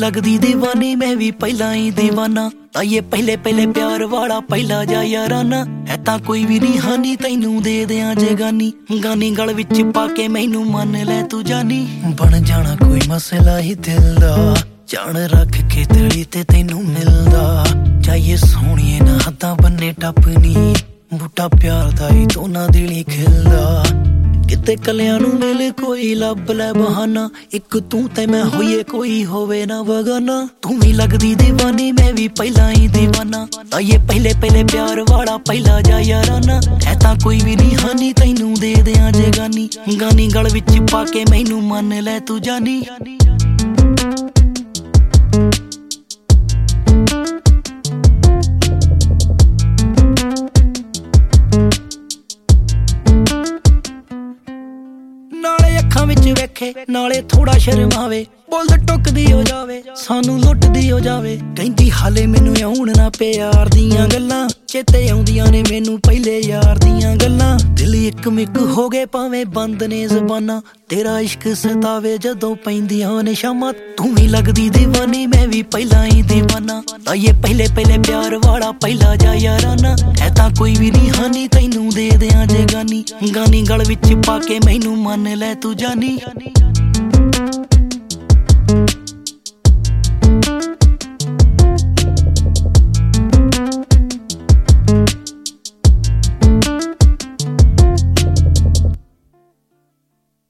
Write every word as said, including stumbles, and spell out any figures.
लगदी दीवानी मैं भी पहला ही दीवाना। ताइये पहले पहले प्यार वाला पहला जा याराना। है तां कोई भी नहीं हानी तैनू दे दियां जे गानी। गानी गल विच पाके मैनू मन लै तू जानी। बन जाना कोई मसला ही दिल दा, जान रख के दिली ते तैनू मिलदा। चाहिए सोहणिए ना हद्दां बन्ने टपनी, बूटा प्यार दा ही दोना दिली खिलदा। किते कलियां नू मिले कोई लब लै बहाना, एक तू ते मैं होइए कोई होवे ना बगाना। तू भी लगदी दीवानी मैं भी पहला ही दीवाना। ताइये पहले पहले प्यार वाला पहला जा याराना। है तां कोई भी नहीं हानी तैनू दे दियां जे गानी। गानी गल विच पाके मैनू मन लै तू जानी। नाले अखां विच वेखे नाले थोड़ा शर्मावे, बोलदा टुकदी हो जावे सानू लुटदी हो जावे। कहंदी हाले मैनू आउण ना प्यार दियां गल्लां, चेते आउंदियां ने मैनू पहले यार दियां गल्लां। दिल इक मिक हो गए भावें बंद ने ज़बानां, तेरा इश्क सतावे जदों पैंदियां ने शामां। तू भी लगदी दीवानी मैं भी पहला ही दीवाना। ताइये पहले पहले प्यार वाला पहला जा याराना। है तां कोई भी नहीं हानी तैनू दे दियां जे गानी। गानी गल विच पाके मैनू मन लै तू जानी।